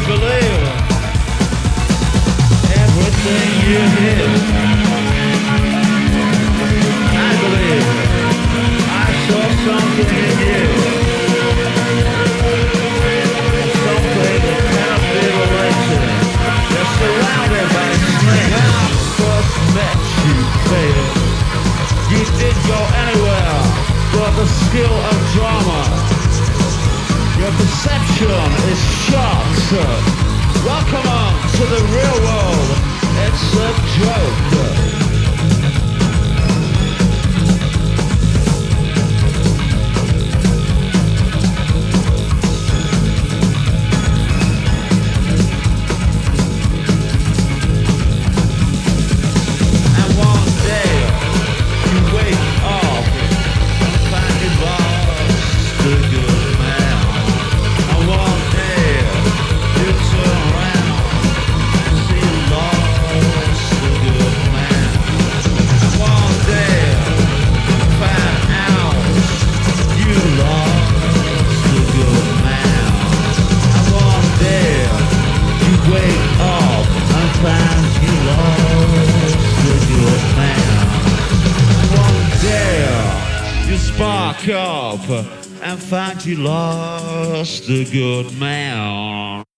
believe everything you hear. I believe I saw something in you, something that cannot be related. You're surrounded by snakes. When I first met you, baby, you didn't go anywhere but the skill of drama. Your perception is short. Welcome on to the real world. It's a joke. And one day you wake up and find you lost the good man. And one day you turn around and see you lost the good man. And one day you find out you lost the good man. And one day you wake up and find you lost the good man. And one day you spark up and find you lost the good man.